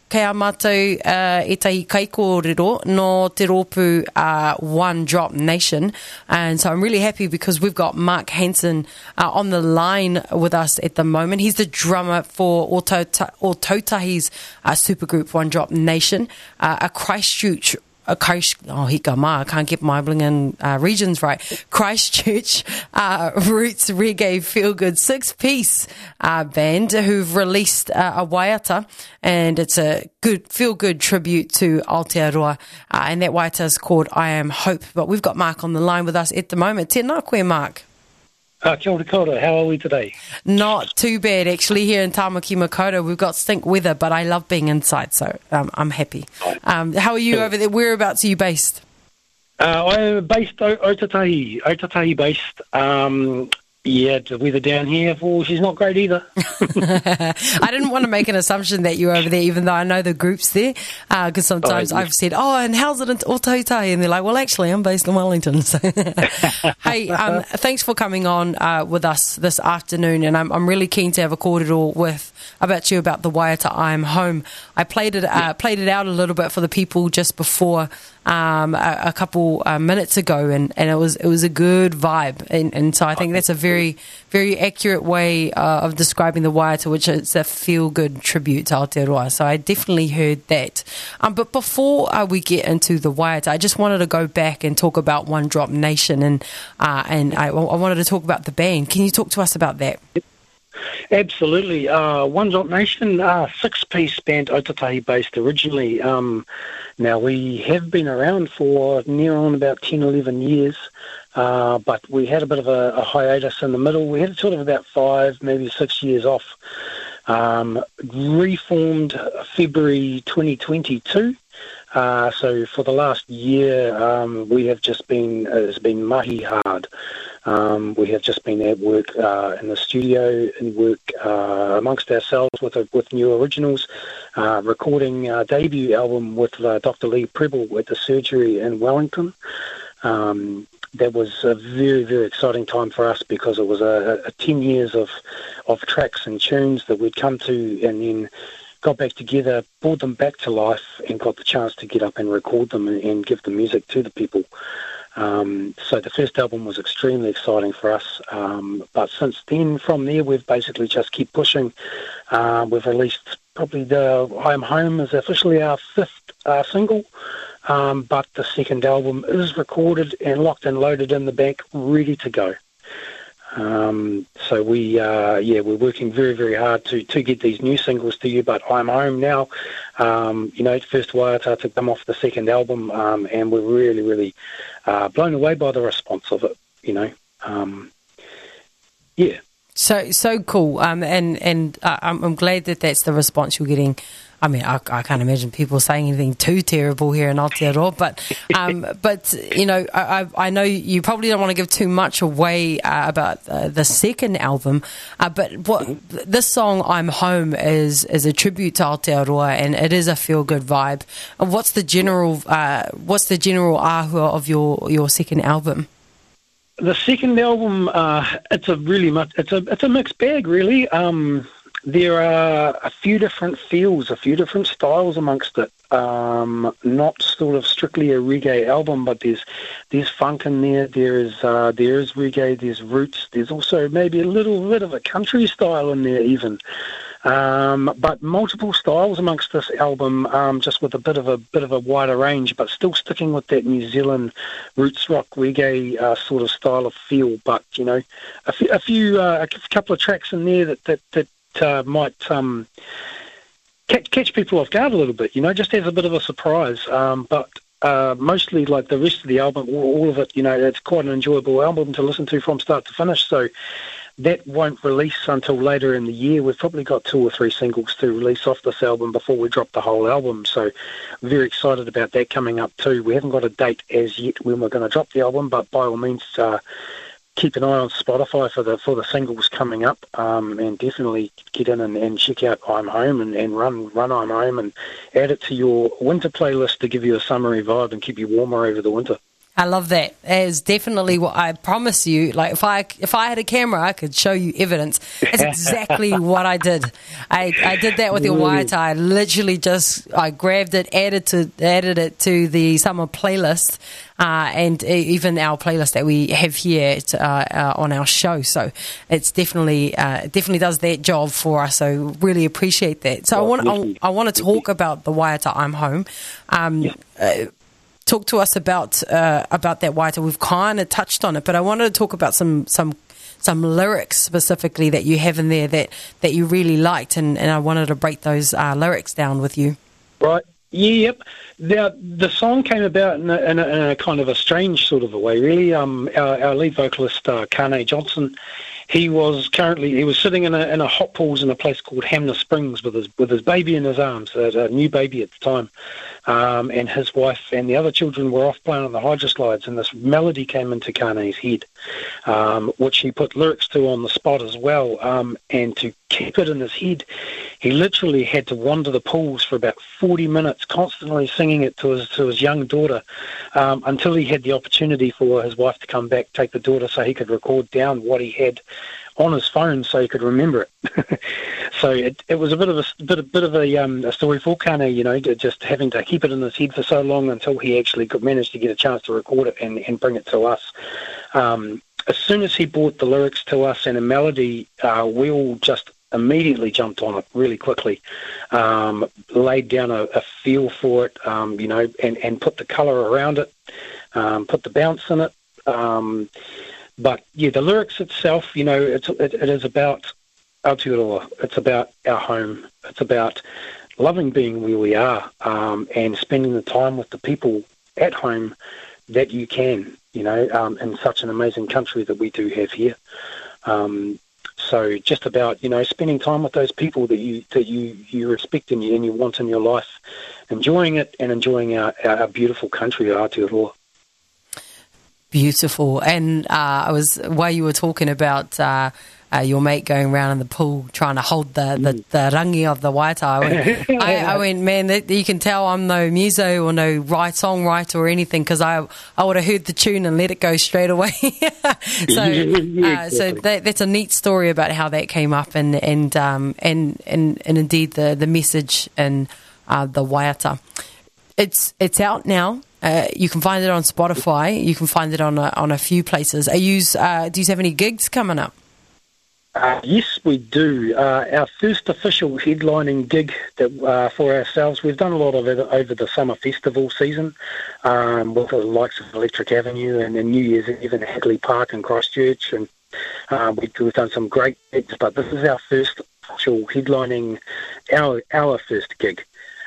kei a mātou e tahi kaikōrero no Te Rōpū One Drop Nation. And so I'm really happy because we've got Mark Hansen on the line with us at the moment. He's the drummer for Ōtautahi's supergroup One Drop Nation, a Christchurch I can't get my blingin' regions right. Christchurch roots reggae feel-good six-piece band who've released a waiata, and it's a good feel-good tribute to Aotearoa, and that waiata is called I Am Hope. But we've got Mark on the line with us at the moment. Tēnā koe, Mark. Kia ora koutou, how are we today? Not too bad, actually, here in Tāmaki Makaurau. We've got stink weather, but I love being inside, so I'm happy. How are you over there? Whereabouts are you based? I'm based Ōtautahi based. Yeah, the weather down here, she's not great either. I didn't want to make an assumption that you're over there, even though I know the group's there, because sometimes I've said, and how's it in Ōtautahi? And they're like, well, actually, I'm based in Wellington. So, hey, thanks for coming on with us this afternoon, and I'm really keen to have a kōrero about you about the waiata I Am Home. I played it out a little bit for the people just before a couple minutes ago, and it was a good vibe, and so I think that's a very, very accurate way of describing the waiata, which is a feel-good tribute to Aotearoa. So I definitely heard that. But before we get into the waiata, I just wanted to go back and talk about One Drop Nation, and I wanted to talk about the band. Can you talk to us about that? Absolutely. One Drop Nation, six-piece band, Ōtautahi based originally. Now, we have been around for near on about 10, 11 years, but we had a bit of a hiatus in the middle. We had sort of about 5, maybe 6 years off. Reformed February 2022. So for the last year, we have just been, it's been mahi hard. We have just been at work in the studio and work amongst ourselves with new originals, recording our debut album with Dr. Lee Preble at the Surgery in Wellington. That was a very, very exciting time for us because it was a 10 years of tracks and tunes that we'd come to and then got back together, brought them back to life and got the chance to get up and record them and give the music to the people. So the first album was extremely exciting for us, but since then, from there, we've basically just kept pushing. We've released probably the I Am Home is officially our 5th single, but the second album is recorded and locked and loaded in the bank, ready to go. So we're working very, very hard to get these new singles to you, but I'm home now, first waiata to come off the second album, and we're really, really blown away by the response of it, So cool, and I'm glad that that's the response you're getting. I mean, I can't imagine people saying anything too terrible here in Aotearoa, but I know you probably don't want to give too much away about the second album, but this song I'm Home is a tribute to Aotearoa, and it is a feel good vibe. What's the general ahua of your second album? The second album, it's a mixed bag, really. There are a few different feels, a few different styles amongst it. Not sort of strictly a reggae album, but there's funk in there. There is reggae. There's roots. There's also maybe a little bit of a country style in there, even. But multiple styles amongst this album, just with a bit of a wider range, but still sticking with that New Zealand roots rock reggae sort of style of feel. But a couple of tracks in there that might catch people off guard a little bit, just as a bit of a surprise. But mostly, like the rest of the album, all of it, it's quite an enjoyable album to listen to from start to finish. So that won't release until later in the year. We've probably got 2 or 3 singles to release off this album before we drop the whole album. So very excited about that coming up too. We haven't got a date as yet when we're going to drop the album, but by all means, keep an eye on Spotify for the singles coming up, and definitely get in and check out I'm Home and run I'm Home and add it to your winter playlist to give you a summery vibe and keep you warmer over the winter. I love that. It is definitely what I promise you. Like if I had a camera, I could show you evidence. It's exactly what I did. I did that with your waiata. I literally I grabbed it, added it to the summer playlist, and even our playlist that we have here on our show. So it's definitely does that job for us. So really appreciate that. So I want to talk about the waiata I'm Home. Talk to us about that waiata. We've kind of touched on it, but I wanted to talk about some lyrics specifically that you have in there that you really liked, and I wanted to break those lyrics down with you. Right. Yep. The song came about in a kind of a strange sort of a way, really. Our lead vocalist, Kane Johnson, he was sitting in a hot pools in a place called Hamner Springs with his baby in his arms, a new baby at the time, and his wife and the other children were off playing on the hydroslides, and this melody came into Kane's head, which he put lyrics to on the spot as well, and to keep it in his head, he literally had to wander the pools for about 40 minutes, constantly singing it to his young daughter, until he had the opportunity for his wife to come back, take the daughter, so he could record down what he had on his phone, so he could remember it. So it was a bit of a story for Kane, just having to keep it in his head for so long until he actually could manage to get a chance to record it and bring it to us. As soon as he brought the lyrics to us and a melody, we all just immediately jumped on it really quickly, laid down a feel for it, and put the colour around it, put the bounce in it. But yeah, the lyrics itself, it is about Aotearoa. It's about our home. It's about loving being where we are, and spending the time with the people at home that you can, in such an amazing country that we do have here. So just about, spending time with those people that you respect and you want in your life, enjoying it and enjoying our beautiful country, Aotearoa. Beautiful. And while you were talking about your mate going around in the pool trying to hold the rangi of the waiata, I went, man, you can tell I'm no muso or no songwriter or anything, because I would have heard the tune and let it go straight away. So that's a neat story about how that came up, and indeed the message and the waiata. It's out now. You can find it on Spotify. You can find it on a few places. Do you have any gigs coming up? Yes, we do. Our first official headlining gig that for ourselves, we've done a lot of it over the summer festival season, with the likes of Electric Avenue and then New Year's Eve in Hagley Park in Christchurch, and we've done some great gigs, but this is our first official headlining, our first gig.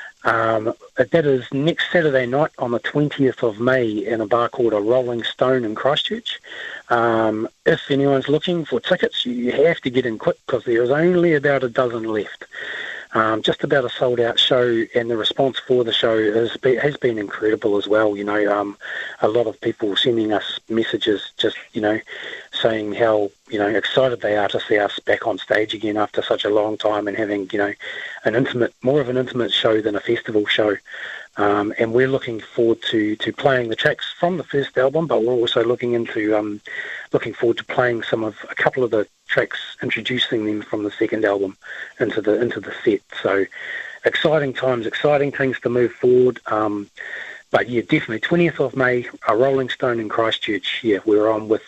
That is next Saturday night on the 20th of May in a bar called a Rolling Stone in Christchurch. If anyone's looking for tickets, you have to get in quick because there is only about a dozen left. Just about a sold-out show, and the response for the show has been incredible as well. A lot of people sending us messages just, saying how, excited they are to see us back on stage again after such a long time and having, more of an intimate show than a festival show. And we're looking forward to playing the tracks from the first album, but we're also looking forward to playing a couple of the tracks, introducing them from the second album into the set. So exciting times, exciting things to move forward. But yeah, definitely 20th of May, a Rolling Stone in Christchurch. Yeah, we're on with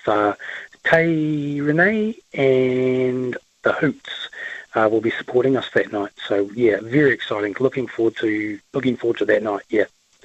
Tay Renee and the Hoots. Will be supporting us that night. So yeah, very exciting. Looking forward to that night. Yeah.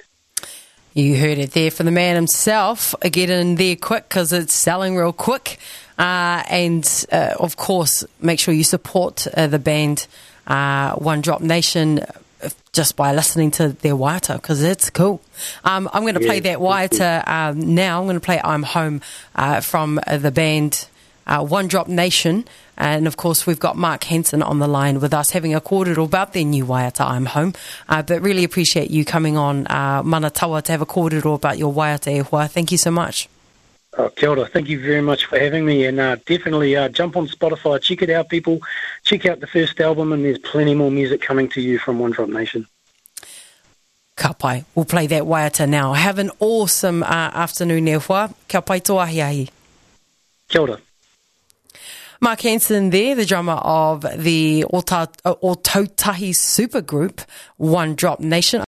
You heard it there from the man himself. Get in there quick because it's selling real quick. And of course, make sure you support the band One Drop Nation just by listening to their waiata, because it's cool. I'm going to play that waiata now. I'm going to play I'm Home from the band One Drop Nation. And, of course, we've got Mark Hansen on the line with us, having a kōrero about their new waiata, I'm Home. But really appreciate you coming on Mana Tawa to have a kōrero about your waiata e hoa. Thank you so much. Kia ora. Thank you very much for having me. And definitely jump on Spotify. Check it out, people. Check out the first album, and there's plenty more music coming to you from One Drop Nation. Ka pai. We'll play that waiata now. Have an awesome afternoon, Nehua. Kia pai tō ahi ahi. Kia ora. Mark Hansen there, the drummer of the Ōtautahi supergroup, One Drop Nation.